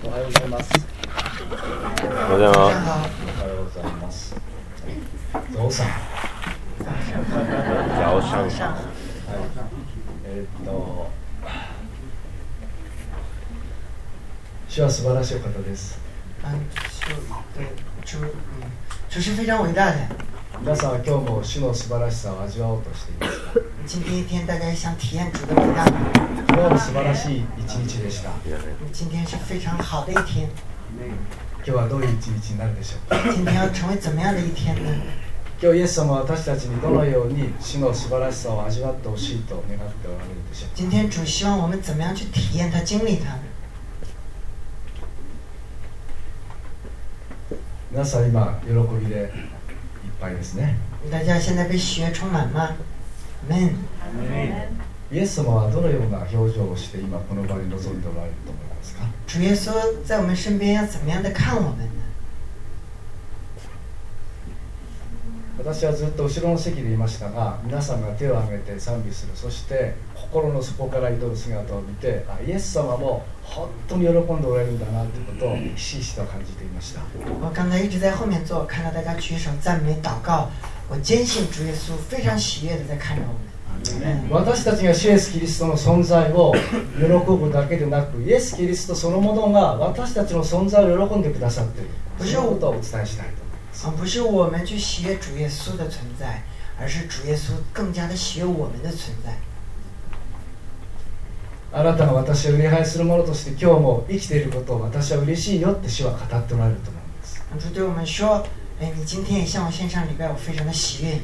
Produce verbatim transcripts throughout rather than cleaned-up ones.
おはようございます。 おはようございます。 おはようございます。早上。 早上。 はい。えー、っと、主は素晴らしい方です。 嗯，主对主，嗯，主是非常伟大的。 皆さんは今日も主の素晴らしさを味わおうとしていますか？ 今天一天，大家想体验主的伟大吗？ 今日も素晴らしい一日でした。 今天是非常好的一天。 今日はどういう一日になるでしょうか？ 今天要成为怎么样的一天呢？ 今日イエス様は私たちにどのように主の素晴らしさを味わってほしいと願っておられるでしょうか？ 今天主希望我们怎么样去体验它、经历它？ 皆さん今喜びでいっぱいですね。 大家现在被喜悦充满吗？阿門。 イエス様はどのような表情をして今この場に臨んでおられると思いますか？ 主耶稣在我们身边要怎么样的看我们呢？ 私はずっと後ろの席でいましたが、皆さんが手を挙げて賛美する、そして心の底から祈る姿を見て、あ、イエス様も本当に喜んでおられるんだなということをひしひしと感じていました。 我刚才一直在后面坐，看到大家举手赞美祷告，我坚信主耶稣非常喜悦的在看着我们。 私たちが主イエスキリストの存在を喜ぶだけでなく、イエスキリストそのものが私たちの存在を喜んでくださっている、そのことをお伝えしたいと思います。 不是我们去喜悦主耶稣的存在，而是主耶稣更加的喜悦我们的存在。 あなたが私を礼拝する者として今日も生きていることを私は嬉しいよって主は語っておられると思います。 主对我们说，哎，你今天也向我献上礼拜，我非常的喜悦。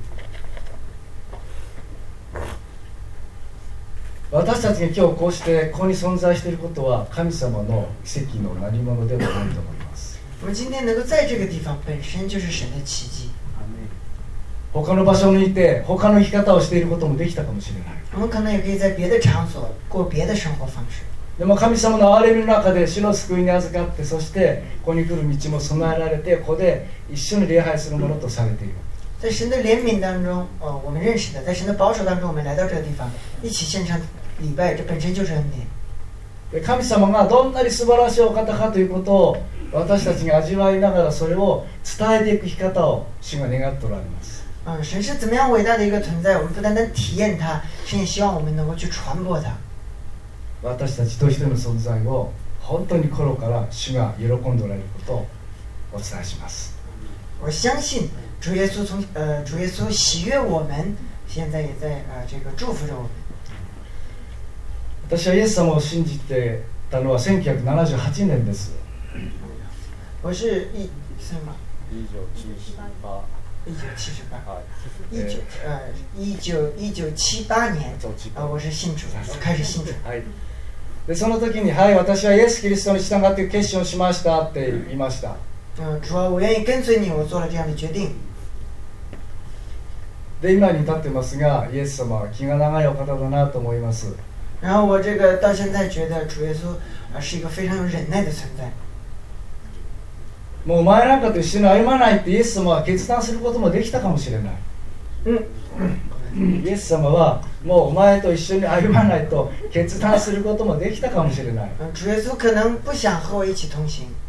私たちが今日こうしてここに存在していることは神様の奇跡の何者でもないと思います。 我们今天能够在这个地方，本身就是神的奇迹。 他の場所にいて他の生き方をしていることもできたかもしれない。 我们可能也可以在别的场所过别的生活方式。 でも神様の憐れみの中で主の救いに預かって、そしてここに来る道も備えられて、ここで一緒に礼拝するものとされている。 在神的怜悯当中，呃，我们认识的，在神的保守当中，我们来到这个地方，一起献上礼拜，这本身就是恩典。 で神様がどんなに素晴らしいお方かということを私たちが味わいながら、それを伝えていく生き方を主が願っておられます。 嗯，神是怎么样伟大的一个存在，我们不单单体验它，神也希望我们能够去传播它。 私たち一人一人の存在を本当に心から主が喜んでおられることをお伝えします。 我相信主耶稣从呃主耶稣喜悦我们，现在也在呃这个祝福着我们。 私はイエス様を信じてたのはせんきゅうひゃくななじゅうはちねんです。 我是一什么？ 一九七八。 一九七十八。一九呃一九一九七八年，啊、呃，我是信主，我开始信主。 はい。でその時に、はい、私はイエスキリストに従って決心をしましたって言いました。 嗯，主啊，我愿意跟随你，我做了这样的决定。 で今に至ってますが、イエス様は気が長いお方だなと思います。 然后我这个到现在觉得主耶穌啊是一个非常有忍耐的存在。 もうお前なんかと一緒に歩まないってイエス様は決断することもできたかもしれない。うん、イエス様はもうお前と一緒に歩まないと決断することもできたかもしれない。 主耶穌可能不想和我一起同行。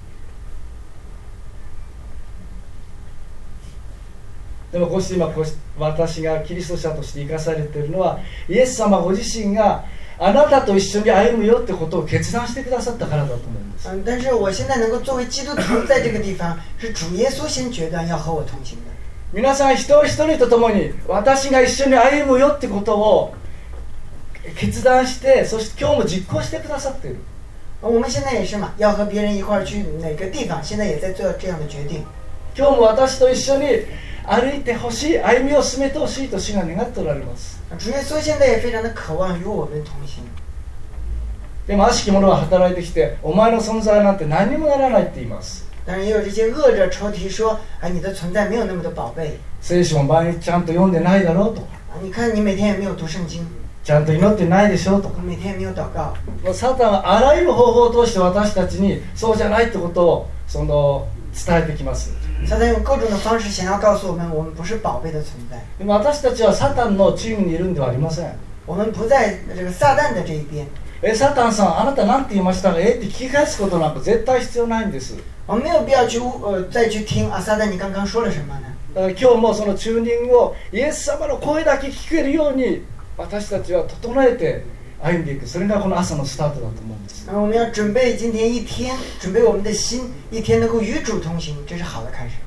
でもこうして今こうして私がキリスト者として生かされているのは、イエス様ご自身があなたと一緒に歩むよってことを決断してくださったからだと思うんです。 嗯，但是我现在能够作为基督徒在这个地方，是主耶稣先决断要和我同行的。 皆さん一人一人と共に私が一緒に歩むよってことを決断して、そして今日も実行してくださっている。 我们现在也是嘛，要和别人一块去哪个地方，现在也在做这样的决定。 今日も私と一緒に歩いてほしい、歩みを進めてほしいと主が願っておられます。 主耶稣现在也非常的渴望与我们同行。 でも悪しき者は働いてきて、お前の存在なんて何にもならないって言います。 当然也有这些恶者抽题说，哎，你的存在没有那么的宝贝。 聖書も毎日ちゃんと読んでないだろうとか。 你看你每天也没有读圣经。 ちゃんと祈ってないでしょとか。 每天也没有祷告。 もうサタンはあらゆる方法を通して私たちにそうじゃないってことをその伝えてきます。 撒旦用各种的方式想要告诉我们，我们不是宝贝的存在。 でも私たちはサタンのチームにいるんではありません。 我们不在这个撒旦的这一边。 えサタンさんあなた何て言いましたかえって聞き返すことなんか絶対必要ないんです。 我们没有必要去呃再去听啊，撒旦你刚刚说了什么呢？ だから今日もそのチューニングをイエス様の声だけ聞けるように私たちは整えて歩んでいく。それがこの朝のスタートだと思うんです。 我们要準備今天一天，準備我們的心，一天能夠與主同行，這是好的開始。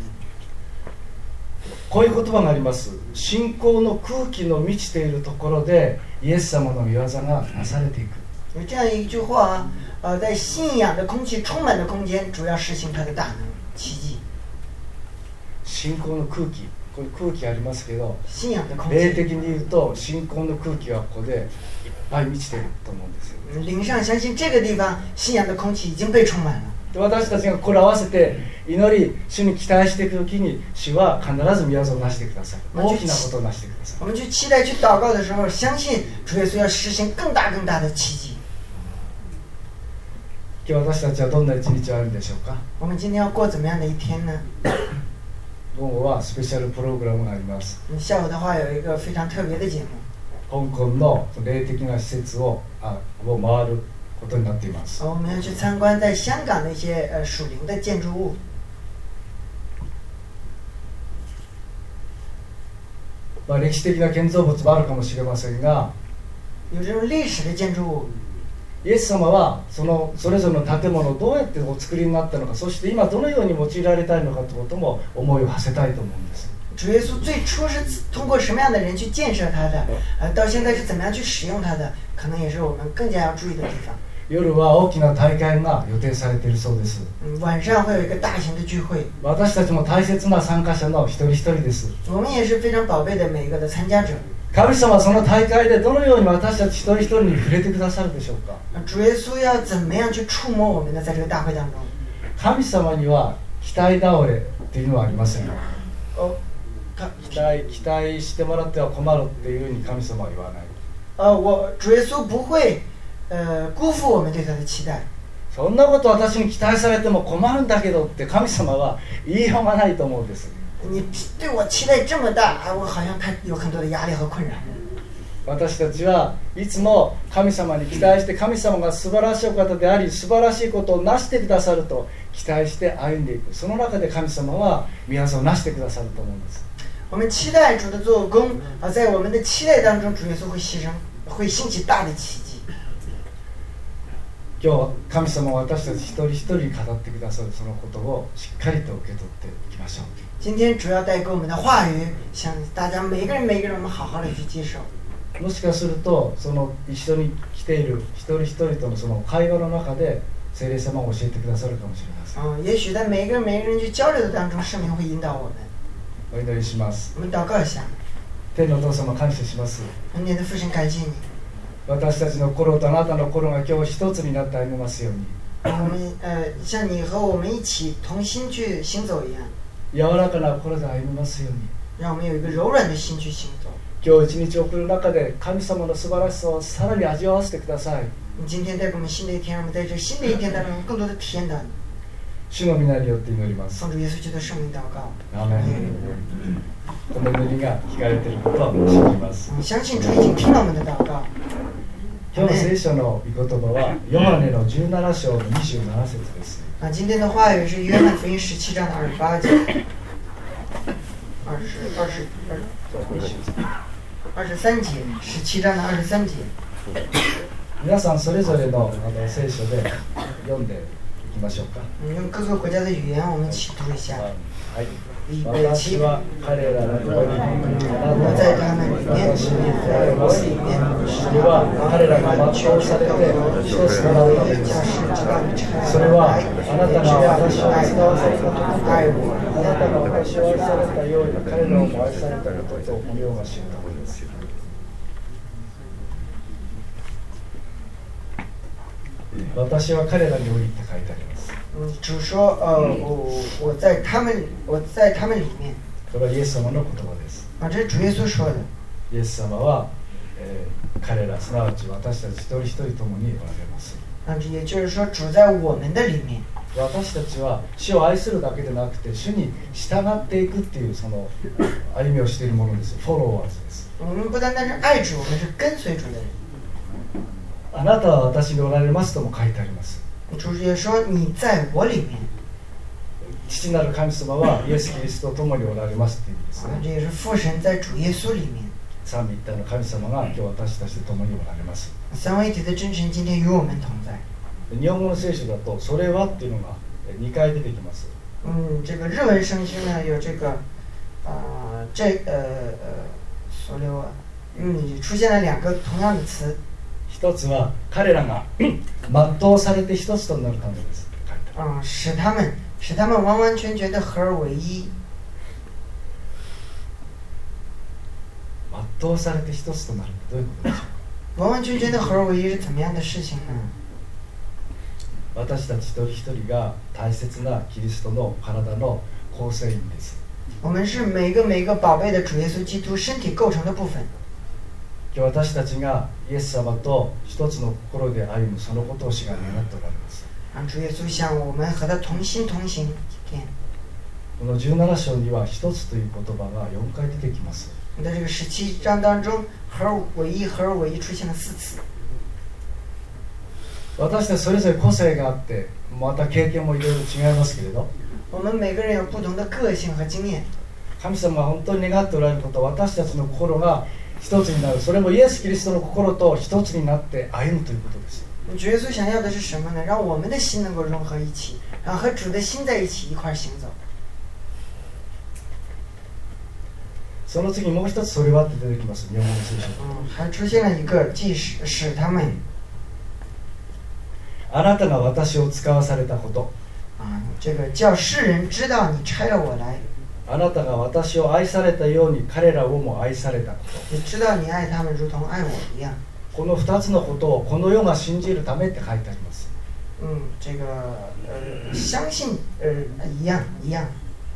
こういう言葉があります。信仰の空気の満ちているところでイエス様の御業がなされていく。 有這樣一句話啊，呃，在信仰的空氣充滿的空間，主要實行他的大能奇蹟。 信仰の空気、これ空気ありますけど、 信仰的空霊氣。 的に言うと信仰の空気はここでいっぱい満ちていると思うんですよ。 靈上相信這個地方信仰的空氣已經被充滿了。 で私たちがこれを合わせて祈り、主に期待していくときに主は必ず御業をなしてください。大きなことをなしてください。 我們去期待去禱告的時候，相信主耶穌要實行更大更大的奇蹟。 今日私たちはどんな一日をあるんでしょうか。 我們今天要過怎麼樣的一天呢？ 午後はスペシャルプログラムがあります。 下午的話有一個非常特別的節目。 香港の霊的な施設をあを回ることになっています。 我們要去參觀在香港的一些呃屬靈的建築物。 まあ、歴史的な建造物もあるかもしれませんが、 有這種歷史的建築物。 イエス様はそのそれぞれの建物をどうやってお作りになったのか、そして今どのように用いられたいのかということも思いを馳せたいと思うんです。 主耶穌最初是通過什麼樣的人去建設它的，呃，到現在是怎麼樣去使用它的，可能也是我們更加要注意的地方。 夜は大きな大会が予定されているそうです。 嗯，晚上會有一個大型的聚會。 私たちも大切な参加者の一人一人です。 我們也是非常寶貝的每一個的參加者。 神様はその大会でどのように私たち一人一人に触れてくださるでしょうか。 主耶穌要怎麼樣去觸摸我們呢？在這個大會當中， 神様には期待倒れっていうのはありません。 哦，看， 期待期待してもらっては困るっていうふうに神様は言わない。 呃，我主耶穌不會，呃，辜負我們對他的期待。 そんなこと私に期待されても困るんだけどって神様は言いようがないと思うんです。 你對我期待這麼大，啊，我好像太有很多的壓力和困擾。 私たちはいつも神様に期待して、神様が素晴らしいお方であり素晴らしいことをなしてくださると期待して歩んでいく。その中で神様は御業をなしてくださると思うんです。 我們期待主的做工啊，在我們的期待當中，主耶穌會犧牲，會興起大的奇蹟。 今日は神様は私たち一人一人に語ってくださるそのことをしっかりと受け取っていきましょう。 今天主要帶給我們的話語，向大家每一個人每一個人，我們好好的去接受。 もしかするとその一緒に来ている一人一人とのその会話の中で聖霊様を教えてくださるかもしれません。 嗯，也許在每一個人每一個人去交流的當中，聖靈會引導我們。 お祈りします。 我們禱告一下。 天のお父様感謝します。 恩典的父神，感謝你。 私たちの心とあなたの心が今日一つになって歩めますように。 我們呃，像你和我們一起同心去行走一樣。 柔らかな心で歩みますように。 讓我們有一個柔軟的心去行走。 今日一日送る中で神様の素晴らしさをさらに味わわせてください。 今天帶給我們新的一天，讓我們在這新的一天當中更多的體驗到你。 主の皆によって祈ります。 奉主耶穌基督的聖名禱告。 アーメン。この祈りが聞かれていることを信じます。 我們相信主已經聽到我們的禱告。 今日の聖書の御言葉はヨハネのじゅうなな章のにじゅうなな節です。 啊，今天的話語是約翰福音十七章的二十八節，二十二十二二十三節，十七章的二十三節。 皆さんそれぞれのあの聖書で読んでいきましょうか。 嗯，用各个国家的語言，我們一起讀一下。 はい。 預備起。 私は彼らのところに我在他們裡面，在我裡面， それは彼らが抹消されて一つとなるためです。それはあなたが私を使わされたことと、あなたが私を愛されたように彼らをも愛されたこととこのようが知ったことです。私は彼らにおりって書いてあります。 嗯，主說，呃，我我在他們，我在他們裡面。 これはイエス様の言葉です。 啊，這是主耶穌說的。 イエス様は、えー、彼らすなわち私たち一人一人ともにおられます。 啊，也就是說，主在我們的裡面。 私たちは主を愛するだけでなくて主に従っていくっていうその歩みをしているものです。フォロワーズです。 我們不單單是愛主，我們是跟隨主的人。 あなたは私におられますとも書いてあります。 主也说你在我里面。 父なる神様はイエス・キリストと共におられますという意味ですね。 这也是父神在主耶稣里面。 三位一体の神様が今日私たちと共におられます。 三位一体的真神今天与我们同在。 日本語の聖書だとそれはっていうのがにかい出てきます。 嗯，这个日文圣经呢有这个啊、呃、这呃呃それは嗯出现了两个同样的词。 一つは彼らが全うされて一つとなるためです。 啊、嗯，使他们使他们完完全全的合而为一。 全うされて一つとなる。どういうことでしょうか。 完完全全的合而为一是怎么样的事情呢？ 私たち一人一人が大切なキリストの体の構成員です。 我们是每个每个宝贝的主耶稣基督身体构成的部分。 今日私たちがイエス様と一つの心で歩むそのことを主が願っておられます。 让主耶稣向我们和他同心同行。 このじゅうなな章には一つという言葉がよんかい出てきます。 在这个十七章当中，合而为一、合而为一出现了四次。 私たちそれぞれ個性があって、また経験もいろいろ違いますけれど、 我们每个人有不同的个性和经验。 神様が本当に願っておられることは私たちの心が一つになる。それもイエス・キリストの心と一つになって歩むということです。 主耶稣想要的是什么呢？让我们的心能够融合一起，然后和主的心在一起，一块行走。 その次もう一つそれはって出てきます。日本語の聖書。 嗯，还出现了一个，即使使他们。 あなたが私を使わされたこと。 啊，这个叫世人知道你差了我来。 あなたが私を愛されたように彼らをも愛されたこと。 也知道你爱他们如同愛我一樣。 この二つのことをこの世が信じるためって書いてあります。 嗯，这个呃相信呃一样一样。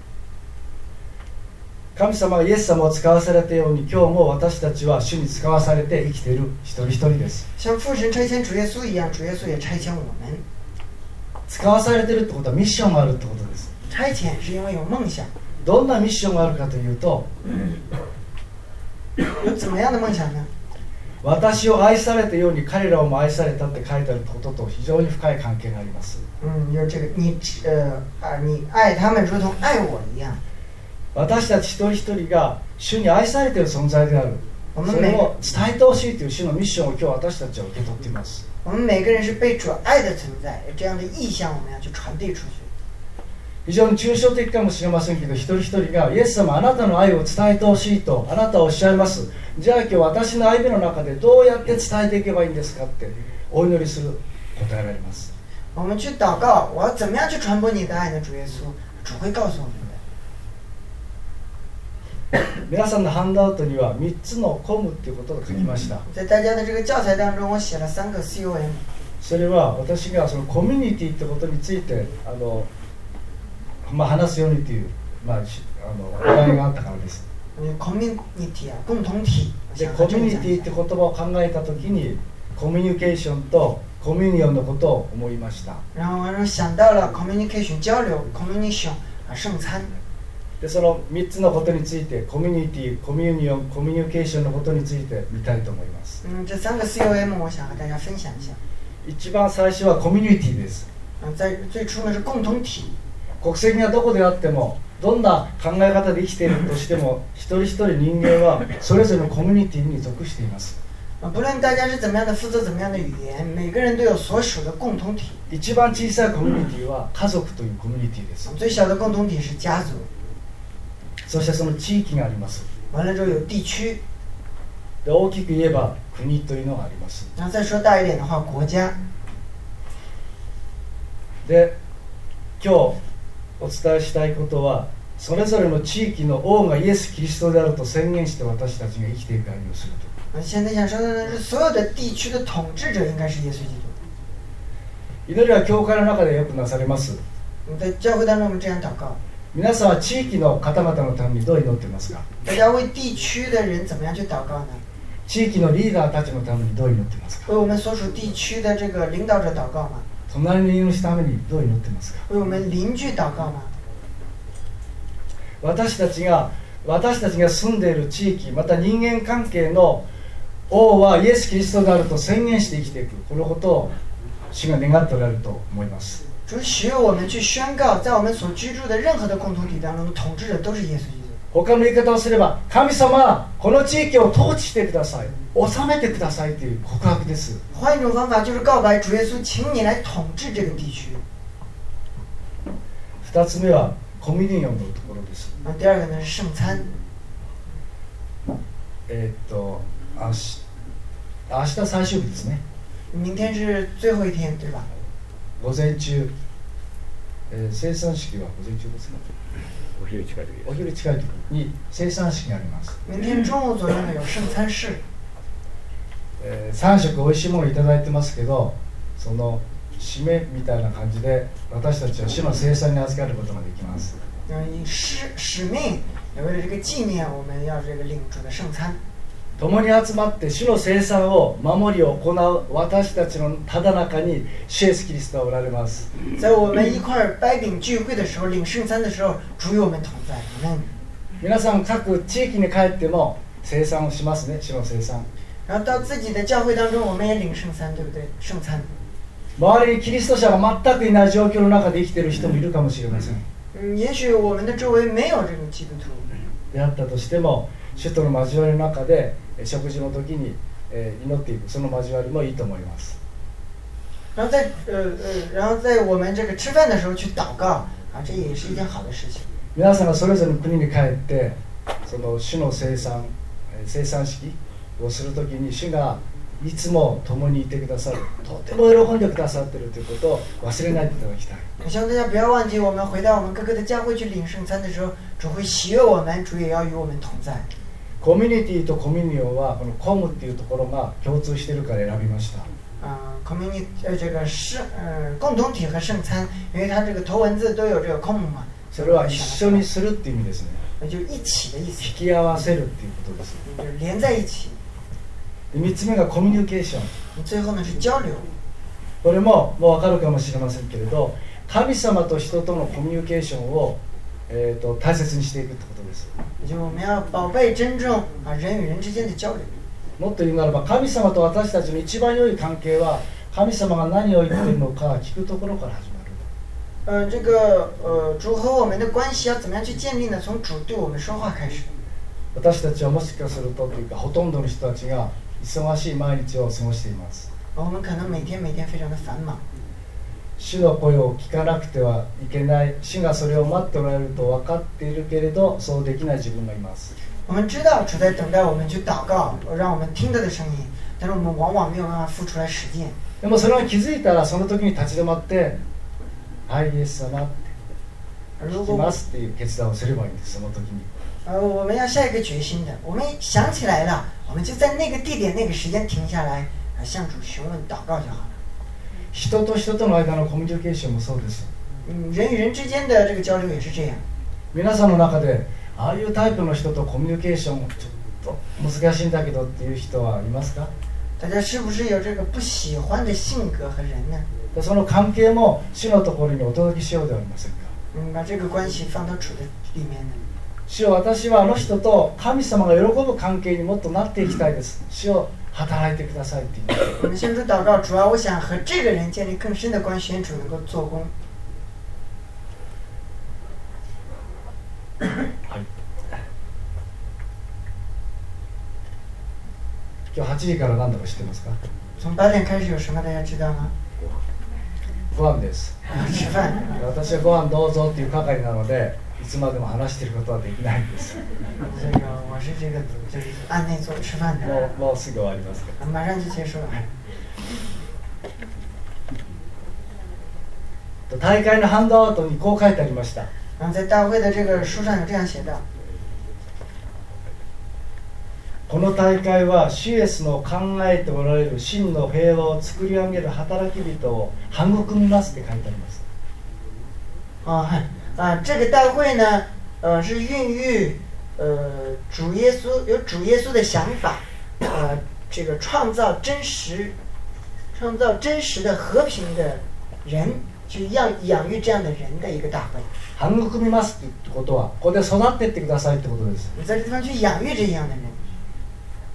神様がイエス様を使わされたように今日も私たちは主に使わされて生きている一人一人です。 像父神差遣主耶稣一样，主耶稣也差遣我们。 使わされているってことはミッションがあるってことです。 差遣是因为有夢想。 どんなミッションがあるかというと、 有怎么样的夢想呢？ 私を愛されたように彼らをも愛されたって書いてあることと非常に深い関係があります。 嗯，有这个你呃啊，你愛他們如同愛我一樣。 私たち一人一人が主に愛されている存在である。それを伝えてほしいという主のミッションを今日私たちは受け取っています。 我们每个人是被主愛的存在，这样的意向我们要去傳遞出去。 非常に抽象的かもしれませんけど、一人一人がイエス様あなたの愛を伝えてほしいとあなたはおっしゃいます。じゃあ今日私の歩みの中でどうやって伝えていけばいいんですかってお祈りする答えられます。 我们去祷告，我要怎么样去傳播你的愛呢？主耶穌，主會告訴我們的。 皆さんのハンドアウトにはみっつのコムっていうことが書きました。 在大家的这个教材当中，我写了三个 C O M。 それは私がそのコミュニティってことについてあの、まあ、話すようにという、まあ、あの話題があったからです。 コミュニティや共同体。 でコミュニティって言葉を考えたときにコミュニケーションとコミュニオンのことを思いました。 然後我想到了 communication 交流 communion 啊聖餐。 でそのみっつのことについてコミュニティ、コミュニオン、コミュニケーションのことについて見たいと思います。 嗯，这三个 C O M 我想和大家分享一下。 一番最初はコミュニティです。 嗯，在最初呢是共同体。 国籍がどこであってもどんな考え方で生きているとしても一人一人人間はそれぞれのコミュニティに属しています。 不論大家是怎麼樣的負責怎麼樣的語言，每個人都有所屬的共同體。 一番小さいコミュニティは家族というコミュニティです。 最小的共同體是家族。 そしてその地域があります。 完了之後有地區。 で大きく言えば国というのがあります。 然後再說大一點的話，國家。 で今日お伝えしたいことはそれぞれの地域の王がイエス・キリストであると宣言して私たちが生きていく歩みをすると。 現在想說的呢是所有的地區的統治者應該是耶穌基督。 祈りは教会の中でよくなされます。 在教會當中我們這樣禱告。 皆さんは地域の方々のためにどう祈っていますか？ 大家為地區的人怎麼樣去禱告呢？ 地域のリーダーたちのためにどう祈っていますか？ 為我們所屬地區的這個領導者禱告嗎？ 隣にいる人のためにどう祈っていますか？ 為我們鄰居禱告嗎？ 私たちが私たちが住んでいる地域また人間関係の王はイエス・キリストであると宣言して生きていく、このことを主が願っておられると思います。 主需要我们去宣告，在我们所居住的任何的共同体当中，统治者都是耶稣基督。 他の言い方をすれば、神様、この地域を統治してください、治めてくださいという告白です。 换一种方法就是告白主耶稣，请你来統治这个地区。 二つ目はコミュニオンのところです。 第二个呢是圣餐。 えー、っと明日明日最終日ですね。 明天是最後一天，對吧？ 午前中、えー、生産式は午前中ですか？ お昼近い時です。 お昼近い時に生産式があります。 明天中午左右呢有聖餐式。 えー、さん食おいしいものをいただいてますけど、その締めみたいな感じで私たちは主の生産に預かることができます。 以使使命为了这个纪念，我们要这个领主的圣餐。 共に集まって主の生産を守り行う私たちのただ中に主イエスキリストはおられます。 在我们一块掰饼聚会的时候，领圣餐的时候，主与我们同在。 皆さん各地域に帰っても生産をしますね、主の生産。 然后到自己的教会当中，我们也领圣餐，对不对？圣餐。 周りにキリスト者が全くいない状況の中で生きている人もいるかもしれません。 嗯，也许我们的周围没有这种基督徒。 であったとしても、主との交わりの中で食事の時に祈っていく、その交わりもいいと思います。 然后在呃呃，然后在我们这个吃饭的时候去祷告啊，这也是一件好的事情。 皆さんがそれぞれの国に帰ってその主の生産生産式をするときに主がいつも共にいてくださる、とても喜んでくださっているということを忘れないでいただきたい。 我希望大家不要忘记，我们回到我们各个的教会去领圣餐的时候，主会喜悦我们，主也要与我们同在。 コミュニティとコミュニオンはこのコムっていうところが共通しているから選びました。 啊 ，community 呃这个是呃共同体和圣餐，因为它这个头文字都有这个 com 嘛。 それは一緒にするっていう意味ですね。 就一起的意思。 引き合わせるっていうことです。 就是連在一起。 三つ目がコミュニケーション。 最後呢是交流。 これももう分かるかもしれませんけれど、神様と人とのコミュニケーションを、えー、と大切にしていくってことです。 就我们要宝贝珍重啊人与人之間的交流。 もっと言うならば、神様と私たちの一番良い関係は神様が何を言っているのか聞くところから始まる。 呃，这个呃主和我们的关系要怎么样去建立呢？从主对我们说話開始。 私たちはもしかするとというか、ほとんどの人たちが忙しい毎日を過ごしています。 我们可能每天每天非常的繁忙。 主の声を聞かなくてはいけない、主がそれを待っておられると分かっているけれど、そうできない自分がいます。 我们知道主在等待我们去祷告，让我们听他的声音，但是我们往往没有办法付出来实践。 でもそれが気づいたら、その時に立ち止まって、はい、イエス様って聞きますっていう決断をすればいいんです。その時に。 呃，我们要下一个决心的。我们想起来了，我们就在那个地点、那个时间停下来，向主询问、祷告就好了。 人と人との間のコミュニケーションもそうです。 嗯，人与人之间的这个交流也是这样。 皆さんの中で、ああいうタイプの人とコミュニケーションちょっと難しいんだけどっていう人はいますか？ 大家是不是有这个不喜欢的性格和人呢？ その関係も主のところにお届けしようではありませんか？ 嗯，把这个关系放到主的里面呢。 主よ、私はあの人と神様が喜ぶ関係にもっとなっていきたいです。主よ、働いてくださいって言って。 我们向主祷告，主啊，我想和这个人建立更深的关系，主能够做工。 はい。今日はちじから何だか知ってますか？ 从八点开始有什么大家知道吗？ ご飯です。 吃飯。 私はご飯どうぞっていう係なので、いつまでも話していることはできないんです。 这个我是这个就是按内做吃飯的。 もうもうすぐ終わりますから。 馬上就結束了。 大会のハンドアウトにこう書いてありました。 然后在大会的这个书上有这样写道。 この大会は主イエスの考えておられる真の平和を作り上げる働き人を育みますって書いてあります。 啊，啊，这个大会呢，呃，是孕育呃主耶稣有主耶稣的想法，呃，这个创造真实、创造真实的和平的人，去养养育这样的人的一个大会。 育みますってことは、ここで育っていってくださいってことです。 你在这地方去养育这样的人。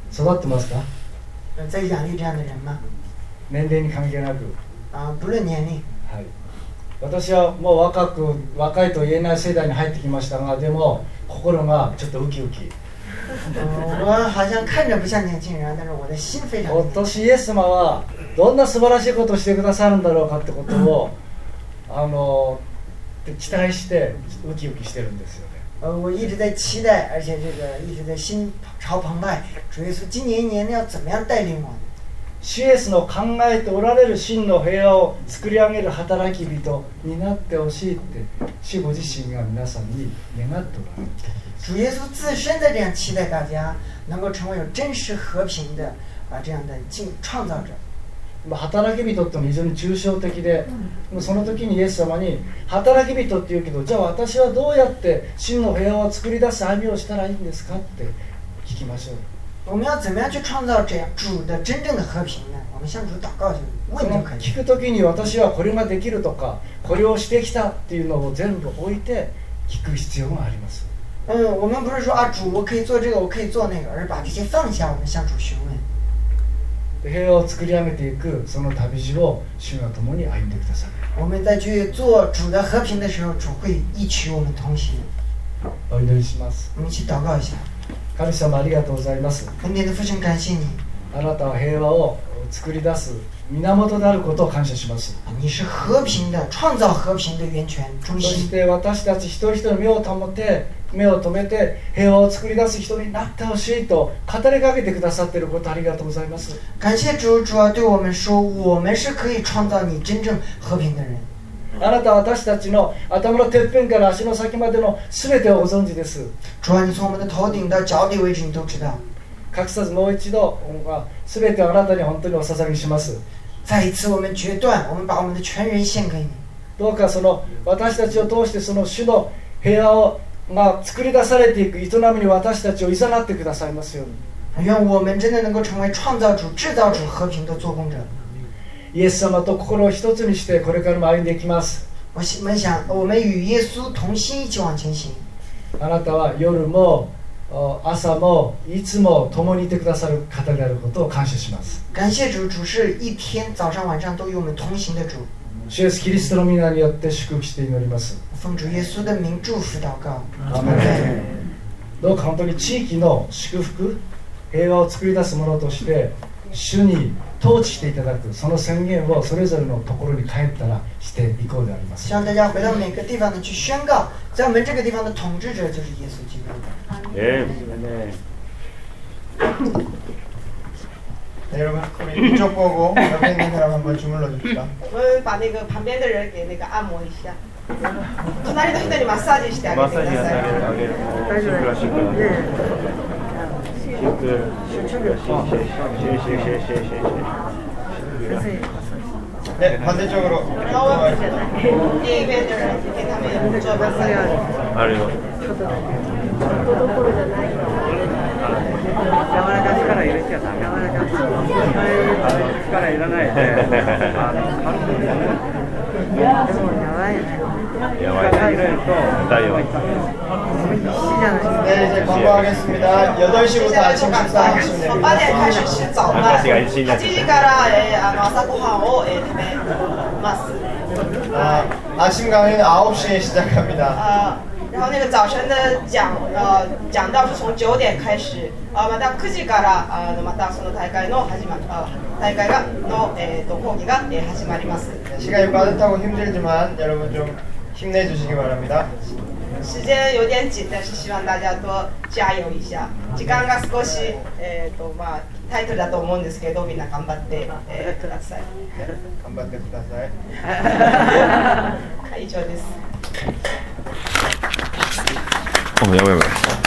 育ってますか？ 呃在养育这样的人吗？ 年齢に関係なく。 啊，不论年龄。 はい。私はもう若く若いと言えない世代に入ってきましたが、でも心がちょっとウキウキ。 嗯，我好像看着不像年轻人，但是我的心非常。 今年イエス様はどんな素晴らしいことをしてくださるんだろうかってことをあの期待してウキウキしてるんですよね。 呃，我一直在期待，而且这个一直在心潮澎湃。主耶稣今年一年要怎么样带领我？ 主イエスの考えておられる真の平和を作り上げる働き人になってほしいって主ご自身が皆さんに願っておられる。 主耶稣自身在这样期待大家能够成为有真实和平的啊这样的进创造者。 働き人ってのは非常に抽象的で、その時にイエス様に働き人って言うけど、じゃあ私はどうやって真の平和を作り出す歩みをしたらいいんですかって聞きましょう。 我们要怎么样去创造这样主的真正的和平呢？我们向主祷告就问就可以。 聞く時に私はこれができるとかこれをしてきたっていうのを全部置いて聞く必要があります。 嗯，我们不是说啊主我可以做这个我可以做那个，而是把这些放下，我们向主询问。 平和を作り上げていくその旅路を主が共に歩んでください。 我们在去做主的和平的时候，主会一起我们同行。 お祈りします。 我们一起祷告一下。 神様ありがとうございます。 恩典的父神，感谢你。 あなたは平和を作り出す源であることを感謝します。 你是和平的創造和平的源泉中心。 そして私たち一人一人の目を保って目を留めて平和を作り出す人になってほしいと語りかけてくださっていることありがとうございます。 感谢主，主要对我们说，我们是可以创造你真正和平的人。 あなたは私たちの頭のてっぺんから足の先までの全てをご存知です。 主啊，你从我们的头顶到脚底为止，你都知道。 隠さずもう一度全てをあなたに本当にお捧げします。 再一次我们决断，我们把我们的全人献给你。 どうかその私たちを通してその主の平和をが作り出されていく営みに私たちを誘ってくださいますように。 愿我们真的能够成为创造主、制造主、和平的做工者。 イエス様と心を一つにしてこれからも歩んでいきます。 我们想，我们与耶稣同心，一起往前行。 あなたは夜も朝もいつも共にいてくださる方であることを感謝します。 感謝主，主是一天早上晚上都与我们同行的主。 主イエスキリストの皆によって祝福して祈ります。 奉主耶稣的名祝福祷告。 アーメン。どうか本当に地域の祝福、平和を作り出すものとして主に統治していただくその宣言をそれぞれのところに帰ったらしていこうであります。 希望大家回到每个地方呢去宣告，在我们这个地方的统治者就是耶稣基督。 네. 네, 여러분 우리 이쪽 보고 옆에 있는 사람 한번 주물러 줍시다. 我们把那个旁边的人给那个按摩一下，隣の人にマッサージしてあげてください。 大丈夫。シンクラ。シンクラ。シンクラ。 네, 반대쪽으로. 然后另一边的人给他们做マッサージ。 아래요. 柔らか力入れちゃダメ。柔らか力入らないで。でもやばいね。 やばい。 力入れると痛いよ。 네, 이제 광고하겠습니다. 여덟 시부터 아침 식사 하시면 됩니다. 八点开始吃早饭。八時からえあの朝ごはんをえ食べます。 아, 아침 강의는 아홉 시에 시작합니다. 啊。 然後那个早晨的講呃講道是從九點開始あまたくじからあまたその大会の始まあ大会がのえっと講義がえ始まります。 시간이 빠듯하고 힘들지만 여러분 좀 힘내주시기 바랍니다. 時間有点緊但是希望大家多加油一下。時間が少しえっとまあタイトルだと思うんですけどみんな頑張ってえください。 頑張ってください。 はい以上です。 어, 야외 야외.